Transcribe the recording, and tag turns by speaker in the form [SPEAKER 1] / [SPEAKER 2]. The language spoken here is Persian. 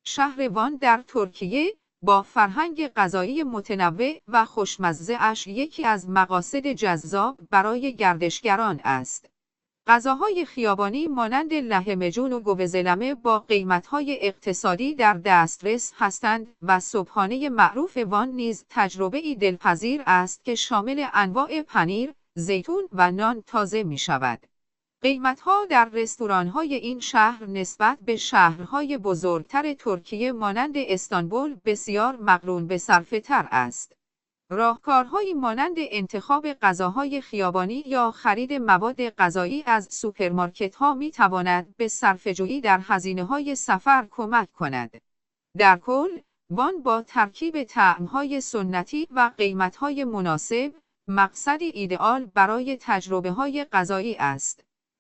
[SPEAKER 1] شهر وان در ترکیه با فرهنگ غذایی متنوع و خوشمزه اش یکی از مقاصد جذاب برای گردشگران است. غذاهای خیابانی مانند لحمه‌جون و گوزلمه با قیمت‌های اقتصادی در دسترس هستند و صبحانه معروف وان نیز تجربه‌ای دلپذیر است که شامل انواع پنیر، زیتون و نان تازه می‌شود. قیمت‌ها در رستوران‌های این شهر نسبت به شهرهای بزرگتر ترکیه مانند استانبول بسیار مقرون به صرفه‌تر است. راهکارهایی مانند انتخاب غذاهای خیابانی یا خرید مواد غذایی از سوپرمارکت‌ها می‌تواند به صرفه‌جویی در هزینه‌های سفر کمک کند. در کل، وان با ترکیب طعم‌های سنتی و قیمت‌های مناسب، مقصدی ایدئال برای تجربه‌های غذایی است.